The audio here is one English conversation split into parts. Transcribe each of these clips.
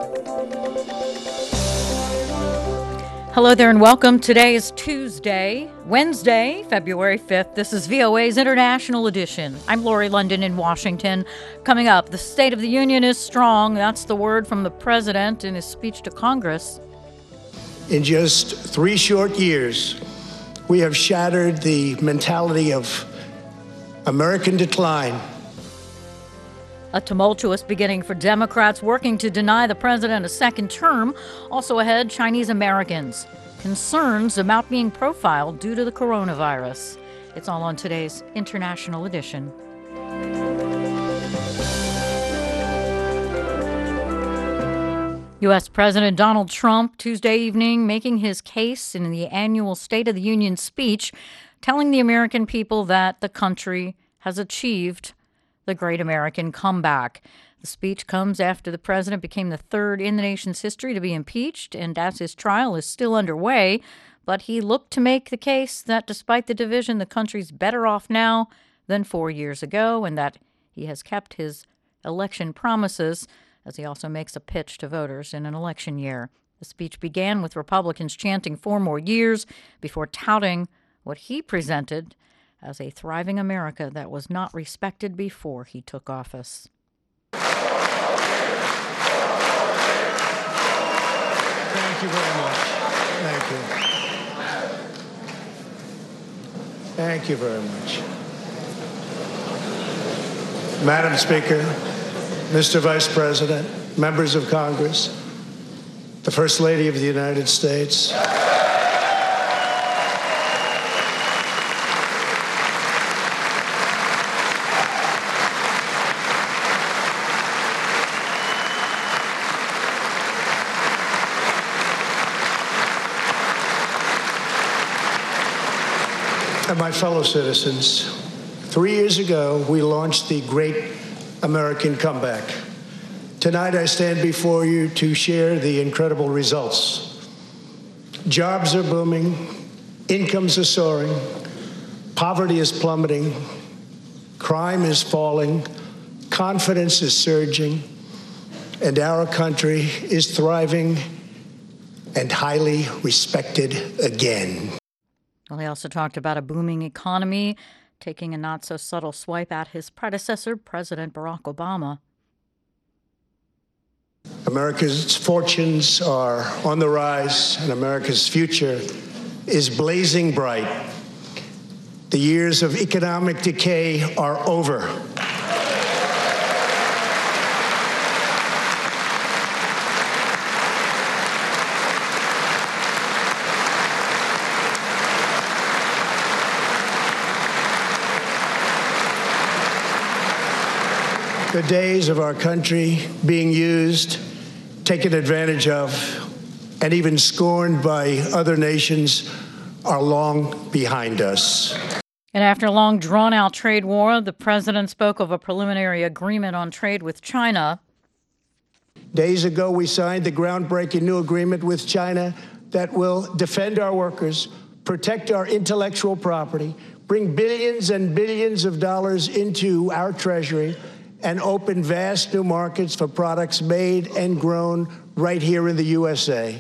Hello there and welcome. Today is Wednesday, February 5th. This is VOA's International Edition. I'm Lori London in Washington. Coming up, the State of the Union is strong. That's the word from the president in his speech to Congress. In just 3 short years, we have shattered the mentality of American decline. A tumultuous beginning for Democrats working to deny the president a second term. Also ahead, Chinese Americans. Concerns about being profiled due to the coronavirus. It's all on today's International Edition. U.S. President Donald Trump, Tuesday evening, making his case in the annual State of the Union speech, telling the American people that the country has achieved the great American comeback. The speech comes after the president became the third in the nation's history to be impeached, and as his trial is still underway, but he looked to make the case that despite the division, the country's better off now than 4 years ago, and that he has kept his election promises, as he also makes a pitch to voters in an election year. The speech began with Republicans chanting 4 more years before touting what he presented as a thriving America that was not respected before he took office. Thank you very much. Thank you. Thank you very much. Madam Speaker, Mr. Vice President, members of Congress, the First Lady of the United States. And my fellow citizens, 3 years ago, we launched the Great American Comeback. Tonight, I stand before you to share the incredible results. Jobs are booming, incomes are soaring, poverty is plummeting, crime is falling, confidence is surging, and our country is thriving and highly respected again. Well, he also talked about a booming economy, taking a not-so-subtle swipe at his predecessor, President Barack Obama. America's fortunes are on the rise, and America's future is blazing bright. The years of economic decay are over. The days of our country being used, taken advantage of, and even scorned by other nations are long behind us. And after a long, drawn-out trade war, the president spoke of a preliminary agreement on trade with China. Days ago, we signed the groundbreaking new agreement with China that will defend our workers, protect our intellectual property, bring billions and billions of dollars into our treasury, and open vast new markets for products made and grown right here in the USA.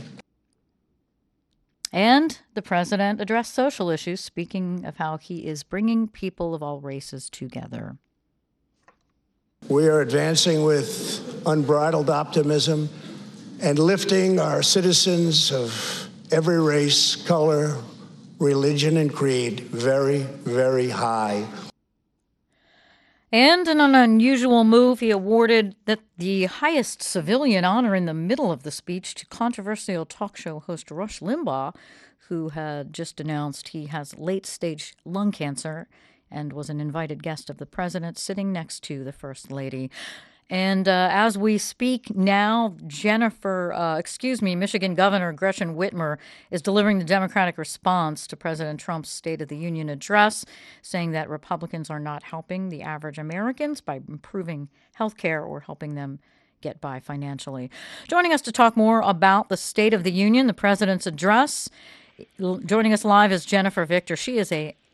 And the president addressed social issues, speaking of how he is bringing people of all races together. We are advancing with unbridled optimism and lifting our citizens of every race, color, religion, and creed very, very high. And in an unusual move, he awarded the highest civilian honor in the middle of the speech to controversial talk show host Rush Limbaugh, who had just announced he has late-stage lung cancer and was an invited guest of the president sitting next to the First Lady. And as we speak now, Michigan Governor Gretchen Whitmer is delivering the Democratic response to President Trump's State of the Union address, saying that Republicans are not helping the average Americans by improving health care or helping them get by financially. Joining us to talk more about the State of the Union, the president's address, joining us live is Jennifer Victor. She is a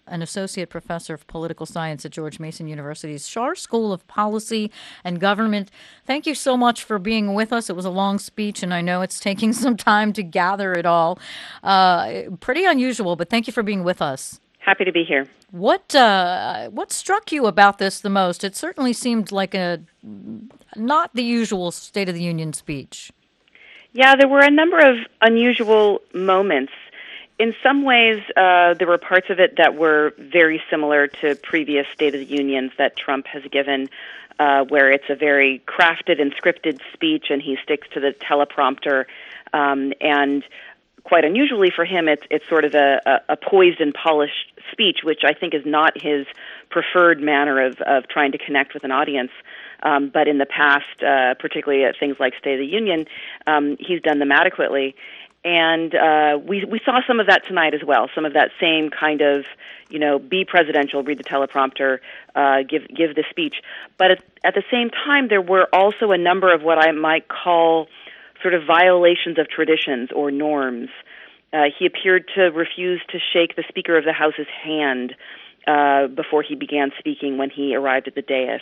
an associate professor of political science at George Mason University's Schar School of Policy and Government. Thank you so much for being with us. It was a long speech, and I know it's taking some time to gather it all. Pretty unusual, but thank you for being with us. Happy to be here. What struck you about this the most? It certainly seemed like not the usual State of the Union speech. Yeah, there were a number of unusual moments. In some ways, there were parts of it that were very similar to previous State of the Unions that Trump has given, where it's a very crafted and scripted speech, and he sticks to the teleprompter. And quite unusually for him, it's sort of a poised and polished speech, which I think is not his preferred manner of trying to connect with an audience. But in the past, particularly at things like State of the Union, he's done them adequately. And we saw some of that tonight as well, some of that same kind of, be presidential, read the teleprompter, give the speech. But at the same time, there were also a number of what I might call sort of violations of traditions or norms. He appeared to refuse to shake the Speaker of the House's hand before he began speaking when he arrived at the dais.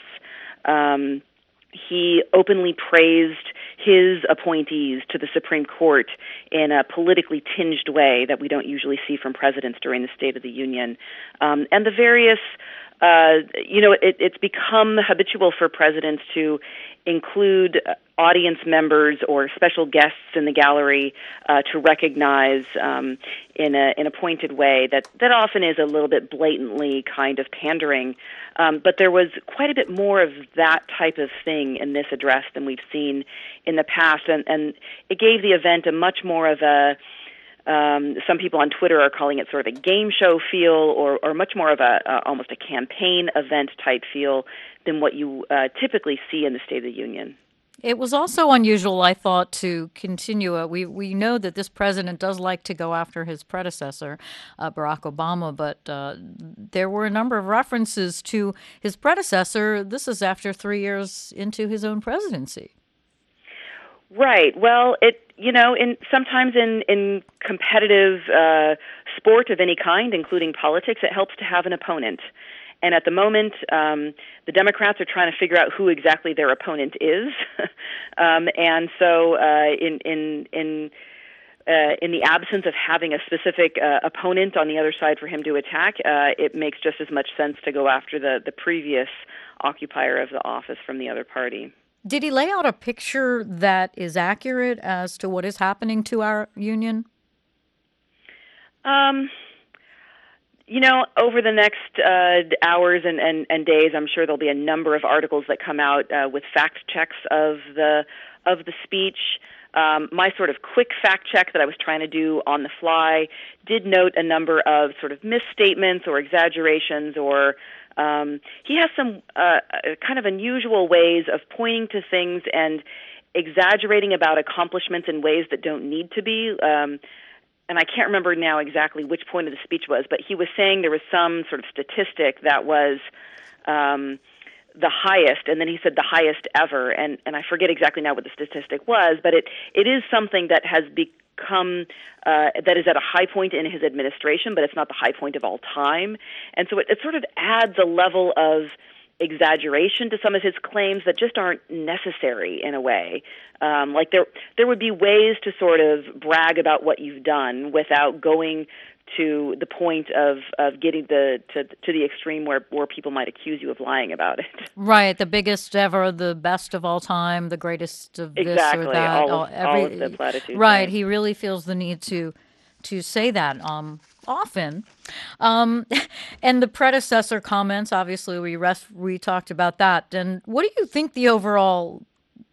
He openly praised his appointees to the Supreme Court in a politically tinged way that we don't usually see from presidents during the State of the Union. And the various, it's become habitual for presidents to include audience members or special guests in the gallery to recognize in a pointed way that often is a little bit blatantly kind of pandering. But there was quite a bit more of that type of thing in this address than we've seen in the past, and it gave the event a much more of a some people on Twitter are calling it sort of a game show feel, or much more of almost a campaign event type feel than what you typically see in the State of the Union. It was also unusual, I thought, to continue. We know that this president does like to go after his predecessor, Barack Obama, but there were a number of references to his predecessor. This is after 3 years into his own presidency. Right. Well, sometimes in competitive sport of any kind, including politics, it helps to have an opponent. And at the moment, the Democrats are trying to figure out who exactly their opponent is, and so in the absence of having a specific opponent on the other side for him to attack, it makes just as much sense to go after the previous occupier of the office from the other party. Did he lay out a picture that is accurate as to what is happening to our union? Over the next hours and days, I'm sure there'll be a number of articles that come out with fact checks of the speech. My sort of quick fact check that I was trying to do on the fly did note a number of sort of misstatements or exaggerations, or he has some kind of unusual ways of pointing to things and exaggerating about accomplishments in ways that don't need to be. And I can't remember now exactly which point of the speech was, but he was saying there was some sort of statistic that was the highest, and then he said the highest ever, and I forget exactly now what the statistic was, but it is something that has become, that is at a high point in his administration, but it's not the high point of all time. And so it sort of adds a level of exaggeration to some of his claims that just aren't necessary in a way. Like there would be ways to sort of brag about what you've done without going to the point of getting to the extreme where people might accuse you of lying about it. Right, the biggest ever, the best of all time, the greatest of this exactly, or that. all of the platitudes. Right, he really feels the need to say that often. And the predecessor comments, obviously, we talked about that. And what do you think the overall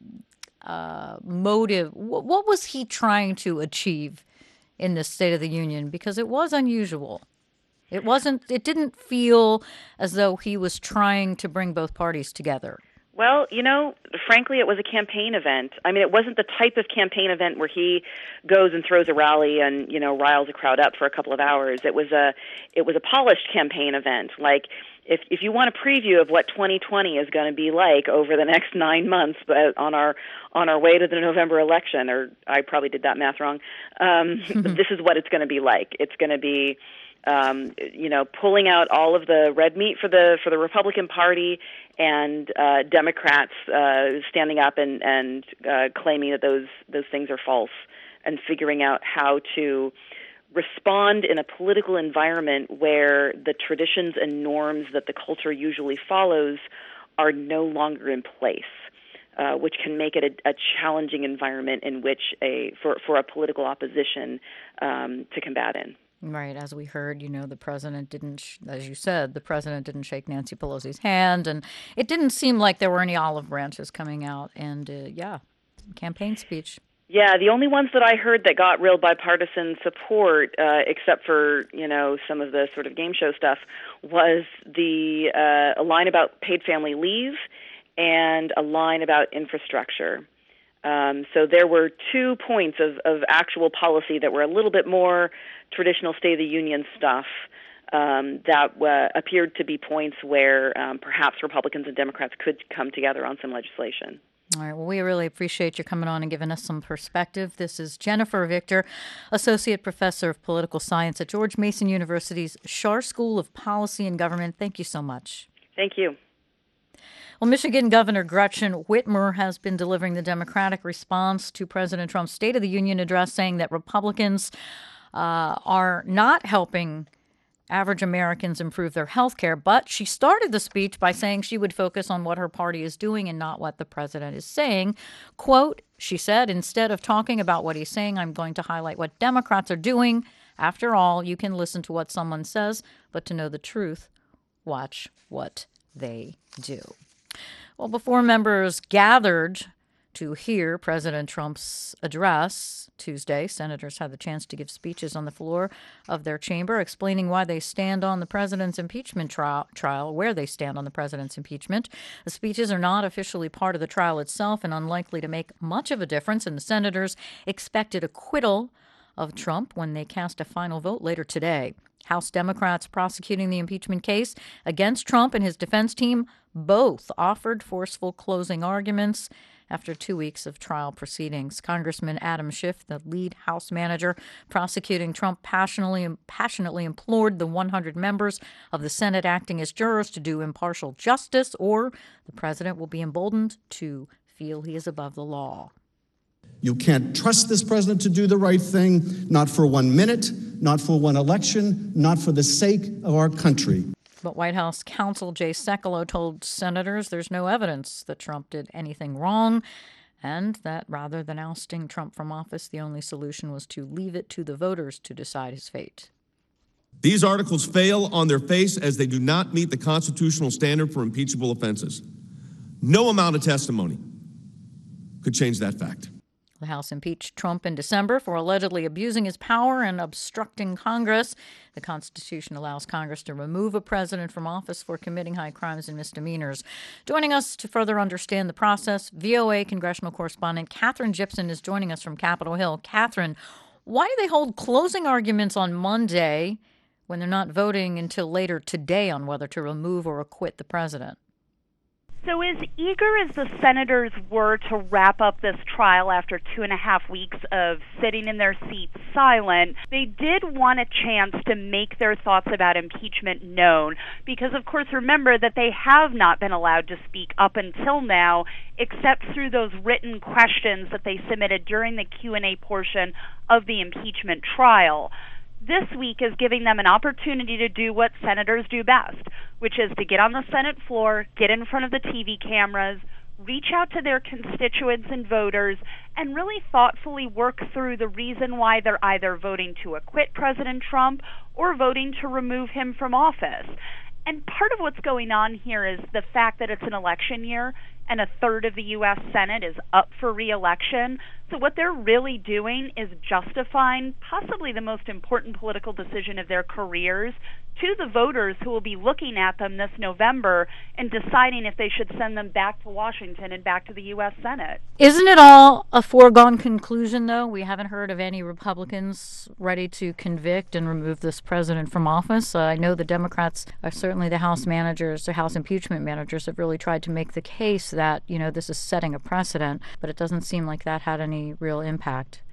motive, what was he trying to achieve in this State of the Union? Because it was unusual. It didn't feel as though he was trying to bring both parties together. Well, frankly, it was a campaign event. I mean, it wasn't the type of campaign event where he goes and throws a rally and, riles a crowd up for a couple of hours. It was a polished campaign event. Like, if you want a preview of what 2020 is going to be like over the next 9 months, on our way to the November election, or I probably did that math wrong, this is what it's going to be like. It's going to be pulling out all of the red meat for the Republican Party, and Democrats standing up and claiming that those things are false, and figuring out how to respond in a political environment where the traditions and norms that the culture usually follows are no longer in place, which can make it a challenging environment in which for a political opposition to combat in. Right. As we heard, the president didn't, as you said, the president didn't shake Nancy Pelosi's hand. And it didn't seem like there were any olive branches coming out. And campaign speech. Yeah, the only ones that I heard that got real bipartisan support, except for, some of the sort of game show stuff, was a line about paid family leave and a line about infrastructure. So there were 2 points of actual policy that were a little bit more traditional State of the Union stuff that appeared to be points where perhaps Republicans and Democrats could come together on some legislation. All right. Well, we really appreciate you coming on and giving us some perspective. This is Jennifer Victor, Associate Professor of Political Science at George Mason University's Schar School of Policy and Government. Thank you so much. Thank you. Well, Michigan Governor Gretchen Whitmer has been delivering the Democratic response to President Trump's State of the Union address, saying that Republicans are not helping average Americans improve their health care. But she started the speech by saying she would focus on what her party is doing and not what the president is saying. Quote, she said, instead of talking about what he's saying, I'm going to highlight what Democrats are doing. After all, you can listen to what someone says, but to know the truth, watch what they do. Well, before members gathered to hear President Trump's address Tuesday, senators had the chance to give speeches on the floor of their chamber explaining why they stand on the president's impeachment trial, where they stand on the president's impeachment. The speeches are not officially part of the trial itself and unlikely to make much of a difference, and the senators expected acquittal of Trump when they cast a final vote later today. House Democrats prosecuting the impeachment case against Trump and his defense team both offered forceful closing arguments after 2 weeks of trial proceedings. Congressman Adam Schiff, the lead House manager prosecuting Trump, passionately implored the 100 members of the Senate acting as jurors to do impartial justice, or the president will be emboldened to feel he is above the law. You can't trust this president to do the right thing, not for 1 minute, not for one election, not for the sake of our country. But White House counsel Jay Sekulow told senators there's no evidence that Trump did anything wrong, and that rather than ousting Trump from office, the only solution was to leave it to the voters to decide his fate. These articles fail on their face as they do not meet the constitutional standard for impeachable offenses. No amount of testimony could change that fact. The House impeached Trump in December for allegedly abusing his power and obstructing Congress. The Constitution allows Congress to remove a president from office for committing high crimes and misdemeanors. Joining us to further understand the process, VOA congressional correspondent Katherine Gypson is joining us from Capitol Hill. Katherine, why do they hold closing arguments on Monday when they're not voting until later today on whether to remove or acquit the president? So as eager as the senators were to wrap up this trial after 2.5 weeks of sitting in their seats silent, they did want a chance to make their thoughts about impeachment known because, of course, remember that they have not been allowed to speak up until now except through those written questions that they submitted during the Q&A portion of the impeachment trial. This week is giving them an opportunity to do what senators do best, which is to get on the Senate floor, get in front of the TV cameras, reach out to their constituents and voters, and really thoughtfully work through the reason why they're either voting to acquit President Trump or voting to remove him from office. And part of what's going on here is the fact that it's an election year and a third of the U.S. Senate is up for re-election. So what they're really doing is justifying possibly the most important political decision of their careers to the voters who will be looking at them this November and deciding if they should send them back to Washington and back to the U.S. Senate. Isn't it all a foregone conclusion, though? We haven't heard of any Republicans ready to convict and remove this president from office. I know the Democrats, certainly the House managers, the House impeachment managers, have really tried to make the case that, this is setting a precedent, but it doesn't seem like that had any real impact.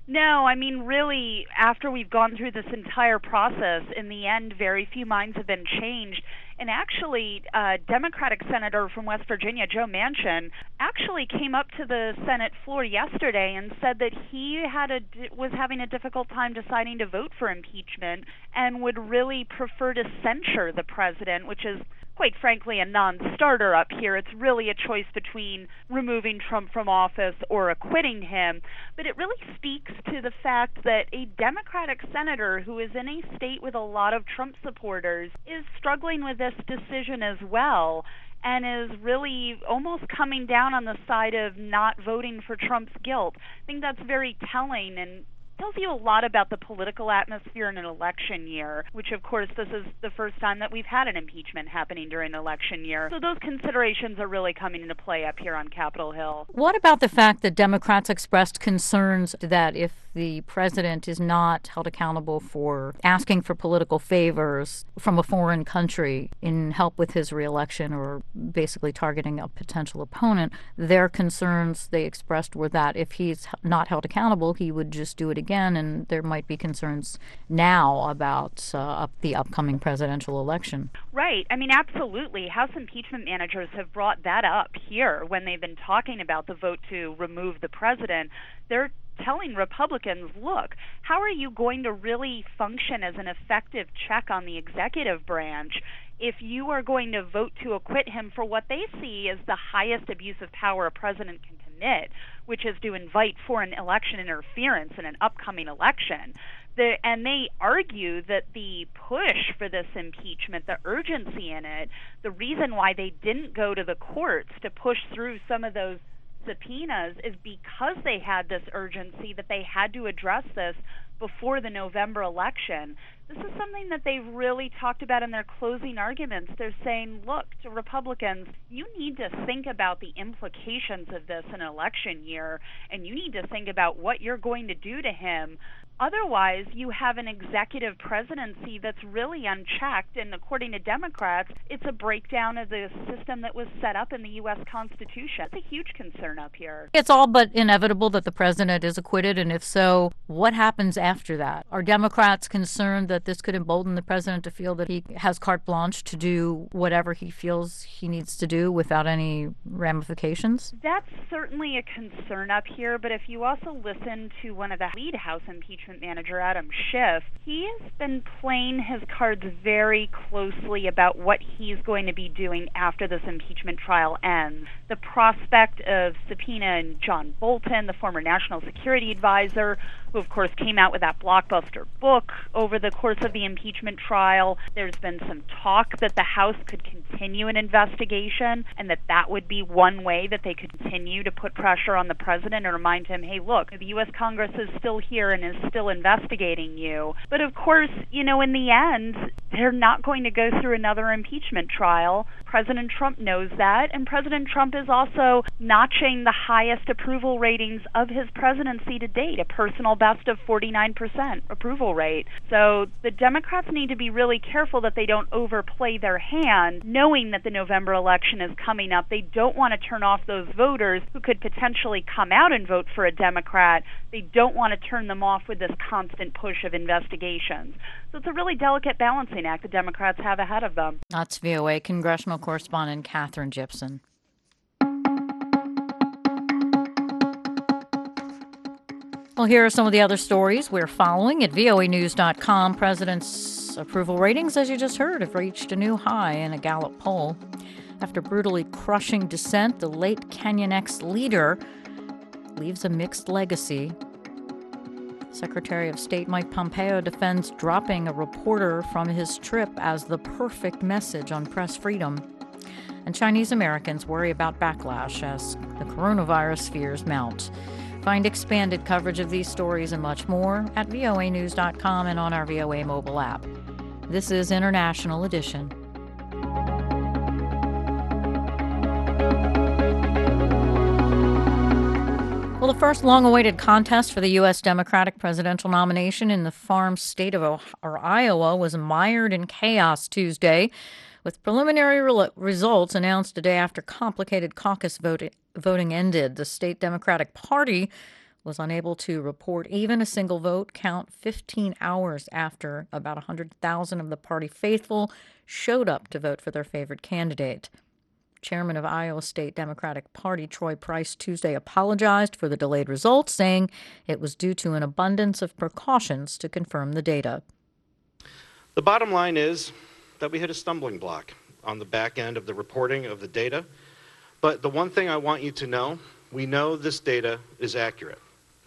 No, I mean, really, after we've gone through this entire process, in the end, very few minds have been changed. And actually, Democratic Senator from West Virginia, Joe Manchin, actually came up to the Senate floor yesterday and said that he was having a difficult time deciding to vote for impeachment and would really prefer to censure the president, which is quite frankly a non-starter up here. It's really a choice between removing Trump from office or acquitting him. But it really speaks to the fact that a Democratic senator who is in a state with a lot of Trump supporters is struggling with this decision as well, and is really almost coming down on the side of not voting for Trump's guilt. I think that's very telling and tells you a lot about the political atmosphere in an election year, which of course this is the first time that we've had an impeachment happening during an election year. So those considerations are really coming into play up here on Capitol Hill. What about the fact that Democrats expressed concerns that if the president is not held accountable for asking for political favors from a foreign country in help with his reelection or basically targeting a potential opponent, their concerns they expressed were that if he's not held accountable, he would just do it again, and there might be concerns now about the upcoming presidential election. Right. I mean, absolutely. House impeachment managers have brought that up here when they've been talking about the vote to remove the president. They're telling Republicans, look, how are you going to really function as an effective check on the executive branch if you are going to vote to acquit him for what they see as the highest abuse of power a president can commit, which is to invite foreign election interference in an upcoming election? And they argue that the push for this impeachment, the urgency in it, the reason why they didn't go to the courts to push through some of those subpoenas is because they had this urgency that they had to address this before the November election. This is something that they've really talked about in their closing arguments. They're saying, look, to Republicans, you need to think about the implications of this in an election year, and you need to think about what you're going to do to him. Otherwise, you have an executive presidency that's really unchecked, and according to Democrats, it's a breakdown of the system that was set up in the U.S. Constitution. It's a huge concern up here. It's all but inevitable that the president is acquitted, and if so, what happens after that? Are Democrats concerned that this could embolden the president to feel that he has carte blanche to do whatever he feels he needs to do without any ramifications? That's certainly a concern up here, but if you also listen to one of the lead House impeachment manager, Adam Schiff, he has been playing his cards very closely about what he's going to be doing after this impeachment trial ends. The prospect of subpoenaing John Bolton, the former national security advisor, who of course came out with that blockbuster book over the course of the impeachment trial. There's been some talk that the House could continue an investigation and that would be one way that they could continue to put pressure on the president and remind him, hey, look, the U.S. Congress is still here and is still investigating you. But of course, in the end, they're not going to go through another impeachment trial. President Trump knows that, and President Trump is also notching the highest approval ratings of his presidency to date, a personal best of 49% approval rate. So the Democrats need to be really careful that they don't overplay their hand, knowing that the November election is coming up. They don't want to turn off those voters who could potentially come out and vote for a Democrat. They don't want to turn them off with this constant push of investigations. So it's a really delicate balancing act the Democrats have ahead of them. That's VOA congressional correspondent Katherine Gypson. Well, here are some of the other stories we're following at voanews.com. President's approval ratings, as you just heard, have reached a new high in a Gallup poll. After brutally crushing dissent, the late Kenyan ex-leader leaves a mixed legacy. Secretary of State Mike Pompeo defends dropping a reporter from his trip as the perfect message on press freedom. And Chinese Americans worry about backlash as the coronavirus fears mount. Find expanded coverage of these stories and much more at voanews.com and on our VOA mobile app. This is International Edition. Well, the first long-awaited contest for the U.S. Democratic presidential nomination in the farm state of Iowa was mired in chaos Tuesday, with preliminary results announced a day after complicated caucus voting ended. The state Democratic Party was unable to report even a single vote count 15 hours after about 100,000 of the party faithful showed up to vote for their favorite candidate. Chairman of Iowa State Democratic Party Troy Price Tuesday apologized for the delayed results, saying it was due to an abundance of precautions to confirm the data. The bottom line is that we hit a stumbling block on the back end of the reporting of the data. But the one thing I want you to know, we know this data is accurate.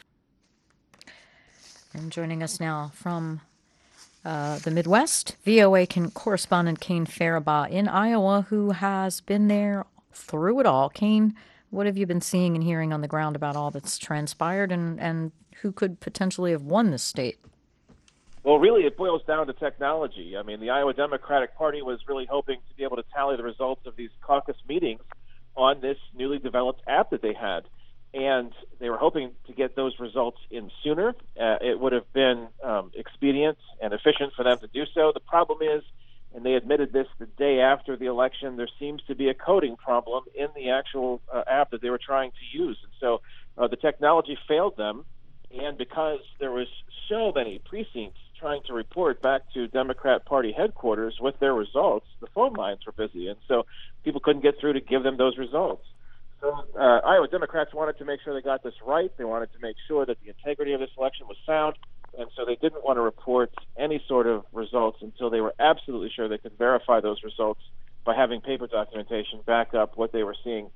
And joining us now from the Midwest, VOA correspondent Kane Faribaugh in Iowa, who has been there through it all. Kane, what have you been seeing and hearing on the ground about all that's transpired, and who could potentially have won this state? Well, really, it boils down to technology. I mean, the Iowa Democratic Party was really hoping to be able to tally the results of these caucus meetings on this newly developed app that they had. And they were hoping to get those results in sooner. It would have been expedient and efficient for them to do so. The problem is, and they admitted this the day after the election, there seems to be a coding problem in the actual app that they were trying to use. And so the technology failed them. And because there was so many precincts trying to report back to Democrat Party headquarters with their results, the phone lines were busy. And so people couldn't get through to give them those results. So Iowa Democrats wanted to make sure they got this right. They wanted to make sure that the integrity of this election was sound. And so they didn't want to report any sort of results until they were absolutely sure they could verify those results by having paper documentation back up what they were seeing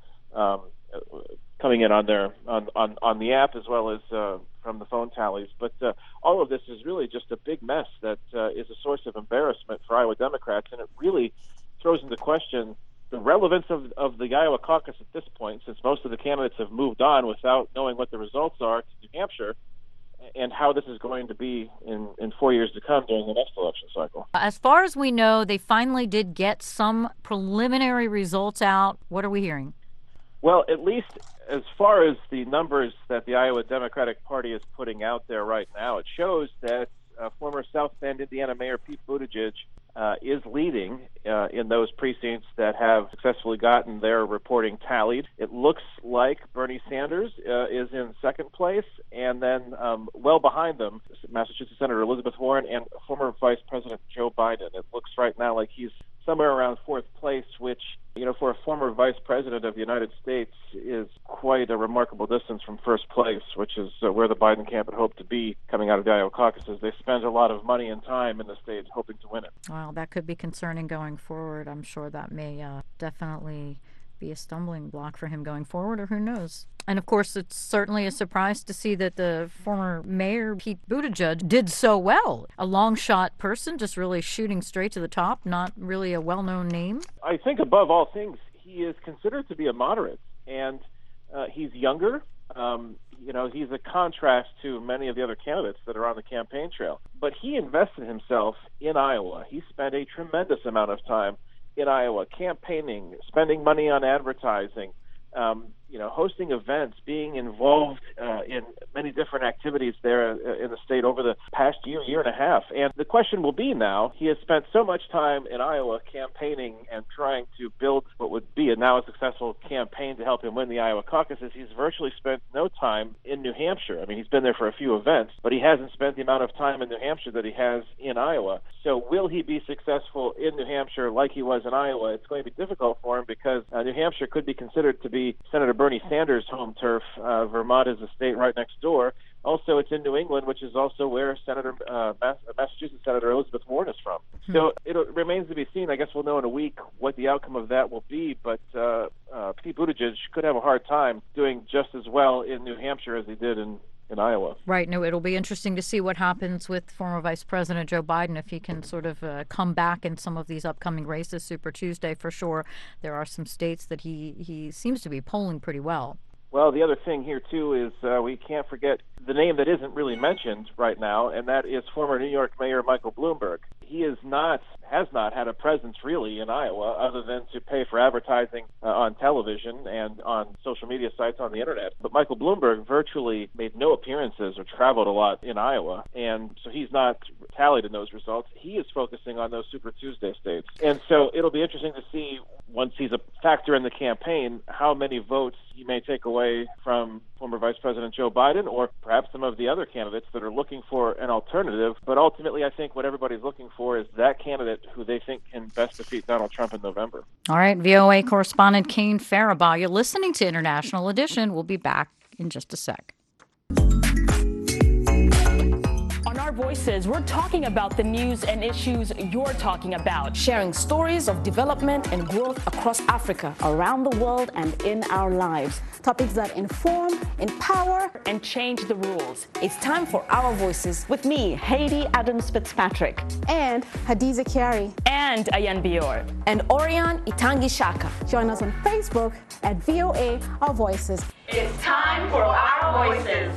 coming in on their on the app, as well as from the phone tallies. But all of this is really just a big mess that is a source of embarrassment for Iowa Democrats, and it really throws into question the relevance of the Iowa caucus at this point, since most of the candidates have moved on without knowing what the results are to New Hampshire, and how this is going to be in 4 years to come during the next election cycle. As far as we know, they finally did get some preliminary results out. What are we hearing? Well, at least as far as the numbers that the Iowa Democratic Party is putting out there right now, it shows that former South Bend, Indiana Mayor Pete Buttigieg is leading in those precincts that have successfully gotten their reporting tallied. It looks like Bernie Sanders is in second place, and then well behind them, Massachusetts Senator Elizabeth Warren and former Vice President Joe Biden. It looks right now like he's somewhere around fourth place, which, you know, for a former vice president of the United States is quite a remarkable distance from first place, which is where the Biden camp had hoped to be coming out of the Iowa caucuses. They spend a lot of money and time in the state hoping to win it. Well, that could be concerning going forward. I'm sure that may definitely be a stumbling block for him going forward, or who knows. And of course, it's certainly a surprise to see that the former mayor, Pete Buttigieg, did so well. A long shot person, just really shooting straight to the top, not really a well-known name. I think above all things, he is considered to be a moderate, and he's younger. You know, he's a contrast to many of the other candidates that are on the campaign trail. But he invested himself in Iowa. He spent a tremendous amount of time in Iowa campaigning, spending money on advertising, you know, hosting events, being involved in many different activities there in the state over the past year and a half. And the question will be now, he has spent so much time in Iowa campaigning and trying to build what would be now a successful campaign to help him win the Iowa caucuses. He's virtually spent no time in New Hampshire. I mean, he's been there for a few events, but he hasn't spent the amount of time in New Hampshire that he has in Iowa. So will he be successful in New Hampshire like he was in Iowa? It's going to be difficult for him because New Hampshire could be considered to be Senator Bernie Sanders' home turf. Vermont is a state right next door. Also, it's in New England, which is also where Massachusetts Senator Elizabeth Warren is from. So it remains to be seen. I guess we'll know in a week what the outcome of that will be. But Pete Buttigieg could have a hard time doing just as well in New Hampshire as he did in Iowa. Right. No, it'll be interesting to see what happens with former Vice President Joe Biden, if he can sort of come back in some of these upcoming races. Super Tuesday, for sure. There are some states that he seems to be polling pretty well. Well, the other thing here, too, is we can't forget the name that isn't really mentioned right now, and that is former New York Mayor Michael Bloomberg. He is not has not had a presence really in Iowa other than to pay for advertising on television and on social media sites on the internet. But Michael Bloomberg virtually made no appearances or traveled a lot in Iowa, and so he's not tallied in those results. He is focusing on those Super Tuesday states. And so it'll be interesting to see, once he's a factor in the campaign, how many votes he may take away from former Vice President Joe Biden or perhaps some of the other candidates that are looking for an alternative. But ultimately, I think what everybody's looking for is that candidate who they think can best defeat Donald Trump in November. All right, VOA correspondent Kane Faribaugh, you're listening to International Edition. We'll be back in just a sec. On Our Voices, we're talking about the news and issues you're talking about. Sharing stories of development and growth across Africa, around the world, and in our lives. Topics that inform, empower, and change the rules. It's time for Our Voices. With me, Haiti Adams Fitzpatrick. And Hadiza Kiari. And Ayan Bior. And Orion Itangi Shaka. Join us on Facebook at VOA Our Voices. It's time for Our Voices.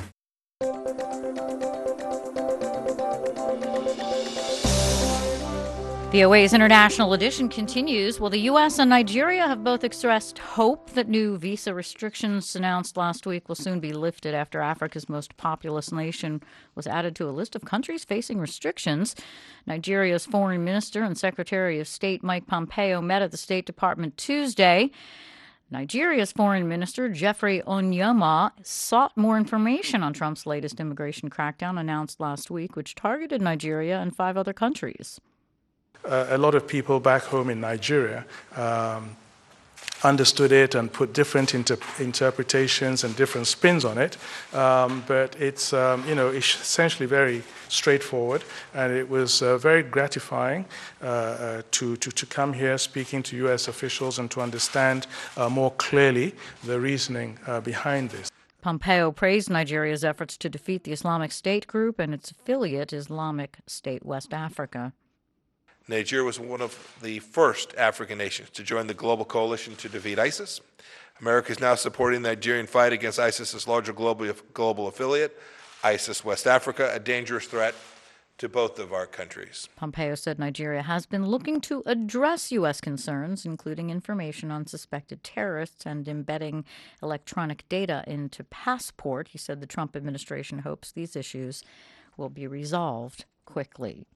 VOA's International Edition continues. Well, the U.S. and Nigeria have both expressed hope that new visa restrictions announced last week will soon be lifted after Africa's most populous nation was added to a list of countries facing restrictions. Nigeria's Foreign Minister and Secretary of State Mike Pompeo met at the State Department Tuesday. Nigeria's Foreign Minister, Jeffrey Onyema, sought more information on Trump's latest immigration crackdown announced last week, which targeted Nigeria and 5 other countries. A lot of people back home in Nigeria understood it and put different interpretations and different spins on it. But it's essentially very straightforward, and it was very gratifying to come here speaking to U.S. officials and to understand more clearly the reasoning behind this. Pompeo praised Nigeria's efforts to defeat the Islamic State group and its affiliate, Islamic State West Africa. Nigeria was one of the first African nations to join the global coalition to defeat ISIS. America is now supporting the Nigerian fight against ISIS's larger global affiliate, ISIS West Africa, a dangerous threat to both of our countries. Pompeo said Nigeria has been looking to address U.S. concerns, including information on suspected terrorists and embedding electronic data into passport. He said the Trump administration hopes these issues will be resolved quickly.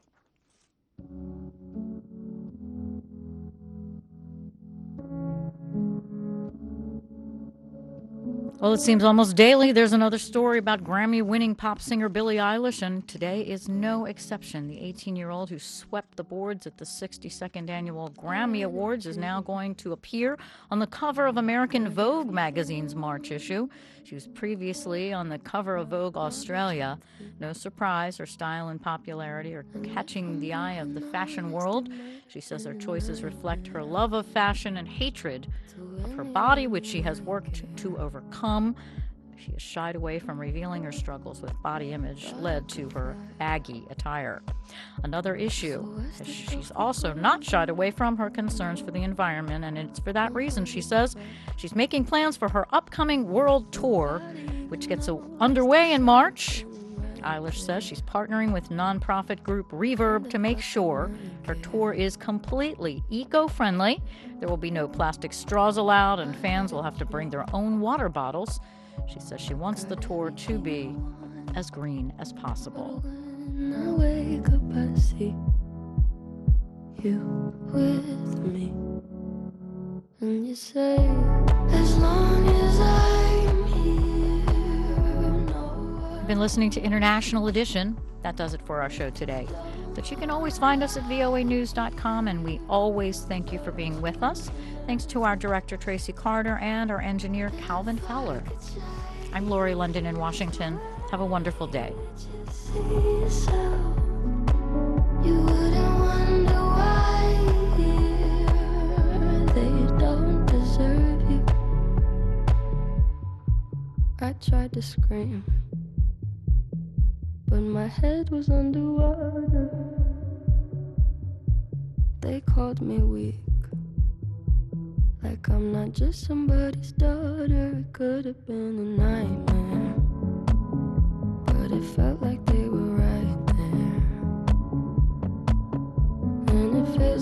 Well, it seems almost daily there's another story about Grammy-winning pop singer Billie Eilish, and today is no exception. The 18-year-old who swept the boards at the 62nd Annual Grammy Awards is now going to appear on the cover of American Vogue magazine's March issue. She was previously on the cover of Vogue Australia. No surprise, her style and popularity are catching the eye of the fashion world. She says her choices reflect her love of fashion and hatred of her body, which she has worked to overcome. She has shied away from revealing her struggles with body image led to her baggy attire. Another issue, she's also not shied away from her concerns for the environment, and it's for that reason, she says, she's making plans for her upcoming world tour, which gets underway in March. Eilish says she's partnering with nonprofit group Reverb to make sure her tour is completely eco-friendly. There will be no plastic straws allowed, and fans will have to bring their own water bottles. She says she wants the tour to be as green as possible. When I wake up, I see you with me, and you say, as long as I'm here, no. You've been listening to International Edition. That does it for our show today. But you can always find us at voanews.com, and we always thank you for being with us. Thanks to our director, Tracy Carter, and our engineer, Calvin Fowler. I'm Lori London in Washington. Have a wonderful day. You wouldn't wonder why they don't deserve you. I tried to scream, but my head was underwater. They called me weak, like I'm not just somebody's daughter. It could have been a nightmare, but it felt like they were right there. And it feels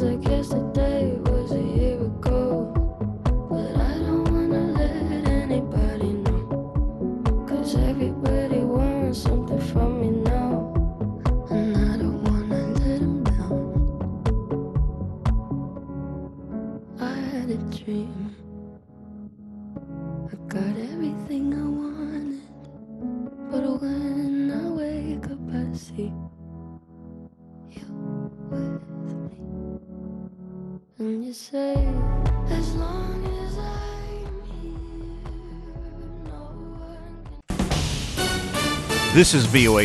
sympathy. You with me. And you say, as long as I'm here, no one can. This is VOA